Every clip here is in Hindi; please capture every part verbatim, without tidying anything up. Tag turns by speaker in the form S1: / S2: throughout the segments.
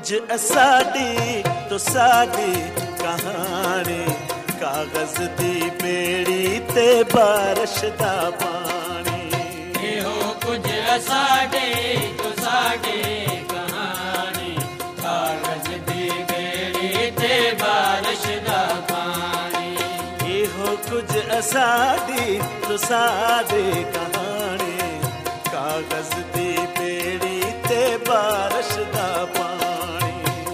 S1: कुछ साडी तो साडी कहानी कागज दी बेड़ी ते बारिश दा पानी
S2: हो कुछ साडी तो साडी कहानी कागज दी बेड़ी ते बारिश दा पानी
S1: हो कुछ साडी तो साडी कहानी कागज दी बेड़ी ते बारिश दा पानी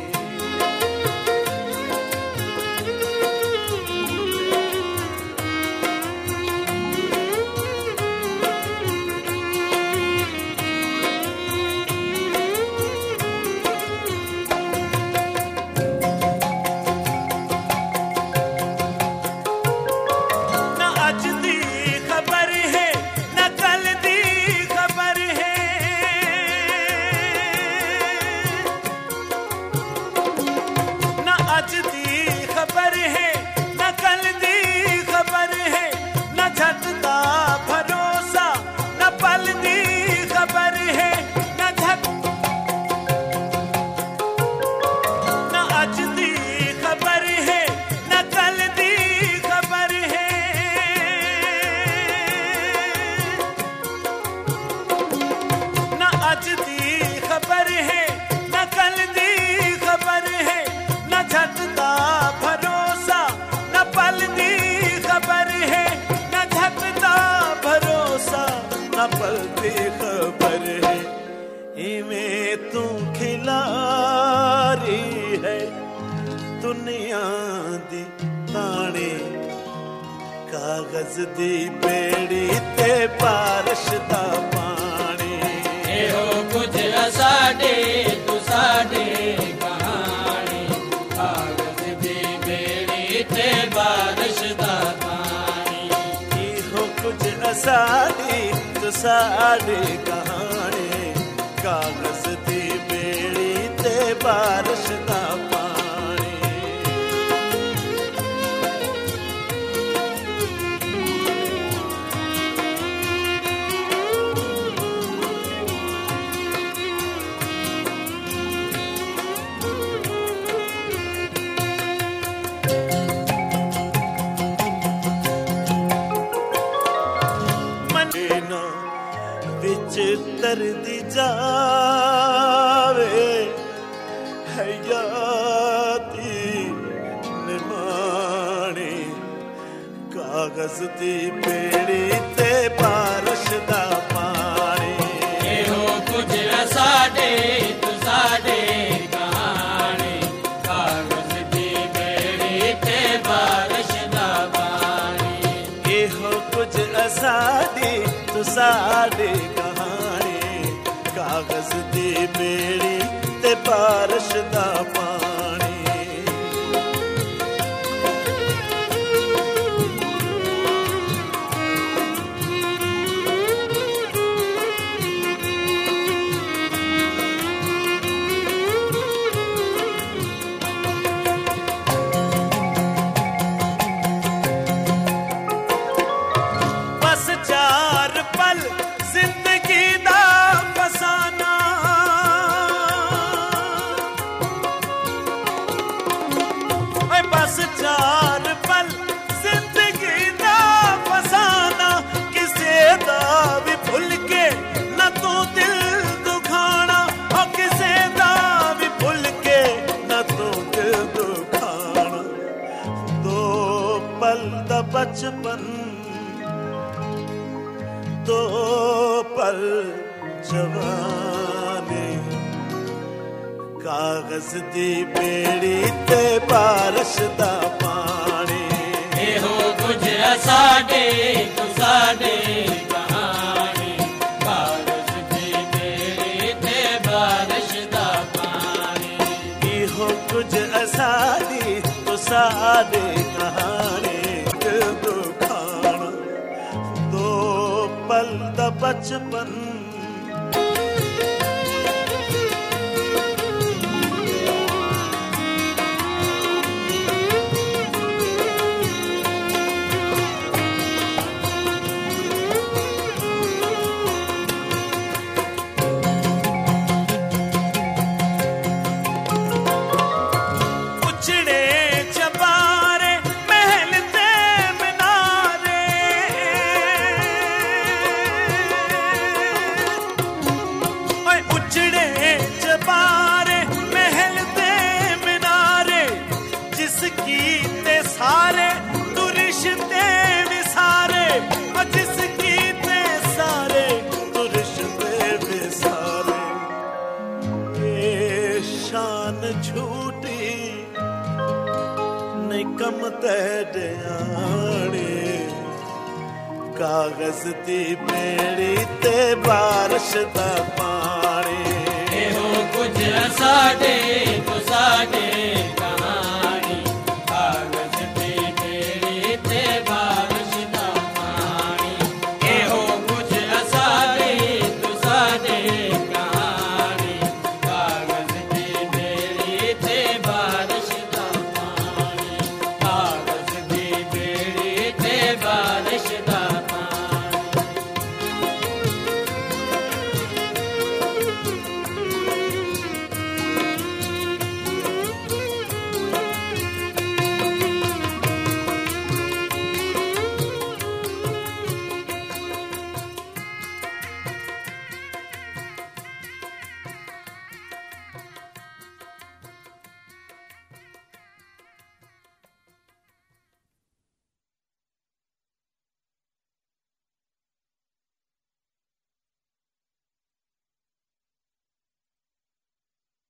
S1: पलती खबर है इमें तू खिलारी है दुनिया दी ताने कागज दी बेड़ी ते बारिश दा पानी
S2: हो कुछ साडे तू साडे कहानी कागज दी बेड़ी ते बारिश दा पानी
S1: हो कुछ साडी साडी कहानी कागज दी बेड़ी ते बारिश दा पानी विच तरदी जावे हयाती निमानी कागज दी बेड़ी ते बारिश दा पानी
S2: हो कुछ साडे तू साडे कहानी कागज दी बेड़ी ते बारिश दा पानी
S1: हो कुछ साडी तू साडी कहानी कागज दी बेड़ी ते बारिश दा पानी बस चार पल जिंदगी दा फसाना बस चार पल जिंदगी दा फसाना किसे दा भी भुल के न तू दिल दुखाना और किसे दा भी भुल के न तू दिल दुखाना दो पल दा बचपन दो पल जवानी कागज दी बेड़ी ते बारिश दा पानी
S2: हो कुछ साडे तू साडे कहानी कागज दी बेड़ी ते बारिश दा पानी
S1: हो कुछ साडी तो साडी कहानी दुखाना दो पल दा बचपन कीते सारे तू रिश्ते विसारे, जिस कीते सारे तू रिश्ते विसारे। ये शान झूठी नहीं कम तेड़ियाने, कागज दी बेड़ी ते बारिश दा पानी।
S2: एहो कुछ साडे तो साडे